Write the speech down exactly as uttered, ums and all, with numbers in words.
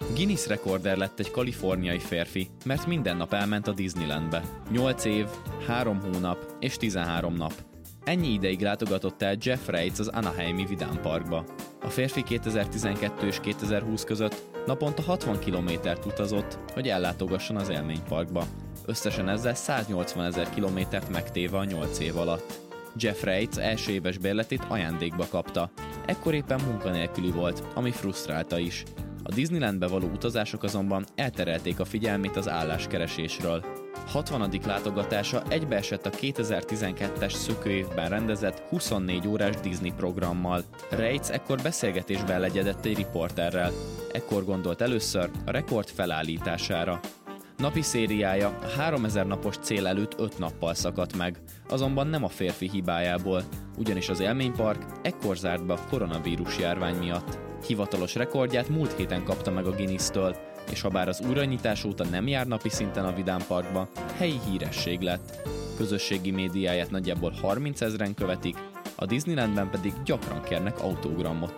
Guinness rekorder lett egy kaliforniai férfi, mert minden nap elment a Disneylandbe. nyolc év, három hónap és tizenhárom nap. Ennyi ideig látogatott el Jeff Reitz az Anaheimi vidámparkba. A férfi kétezer-tizenkettő és kétezer-húsz között naponta hatvan kilométert utazott, hogy ellátogasson az élményparkba. Összesen ezzel száznyolcvanezer kilométert megtéve a nyolc év alatt. Jeff Reitz első éves bérletét ajándékba kapta. Ekkor éppen munkanélküli volt, ami frusztrálta is. A Disneylandbe való utazások azonban elterelték a figyelmét az álláskeresésről. hatvanadik látogatása egybeesett a kétezer-tizenkettes szökőévben rendezett huszonnégy órás Disney programmal. Reitz ekkor beszélgetésben legyedett egy riporterrel. Ekkor gondolt először a rekord felállítására. Napi szériája a háromezer napos cél előtt öt nappal szakadt meg, azonban nem a férfi hibájából, ugyanis az élménypark ekkor zárt be a koronavírus járvány miatt. Hivatalos rekordját múlt héten kapta meg a Guinness-től, és ha bár az újranyitás óta nem jár napi szinten a vidámparkba, helyi híresség lett. Közösségi médiáját nagyjából harmincezren követik, a Disneylandben pedig gyakran kérnek autogramot